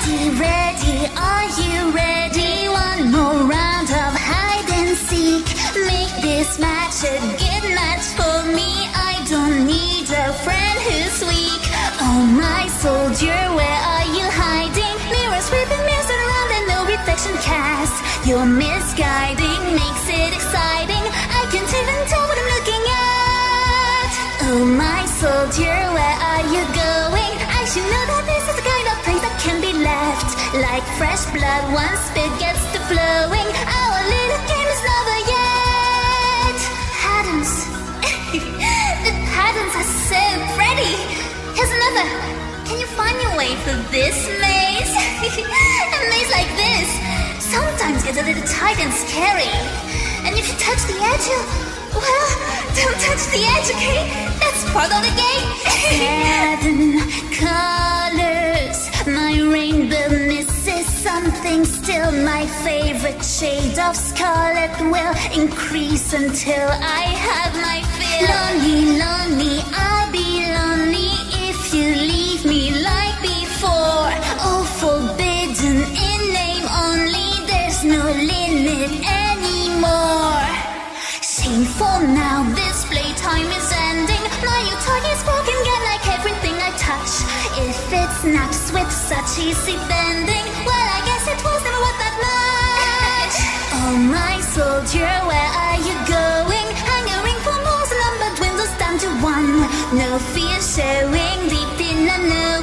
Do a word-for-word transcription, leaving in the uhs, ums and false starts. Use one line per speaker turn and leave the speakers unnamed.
Ready, ready, are you ready? One more round of hide and seek. Make this match a good match for me. I don't need a friend who's weak. Oh my soldier, where are you hiding? Mirrors whipping, mirrors around and no reflection cast. Your misguiding makes it exciting. I can't even tell what I'm looking at. Oh my soldier, where are you going? I should know that this is the kind of place that can be left. Like fresh blood once spit gets to flowing. Our little game is never yet. Patterns. The patterns are so pretty. Here's another. Can you find your way through this maze? A maze like this sometimes gets a little tight and scary. And if you touch the edge, you... well, don't touch the edge, okay? That's part of the game. Seven colors. My rainbow misses something still. My favorite shade of scarlet will increase until I have my fill. Lonely, lonely, I'll be lonely if you leave me like before. Oh, forbidden in name only. There's no limit anymore. Shameful now, this playtime is ending. My Utah is broken again like everything I touch. If it snaps with such easy bending, well, I guess it was never worth that much. Oh my soldier, where are you going? Hanging for more, the number dwindles down to one. No fear showing deep in the know.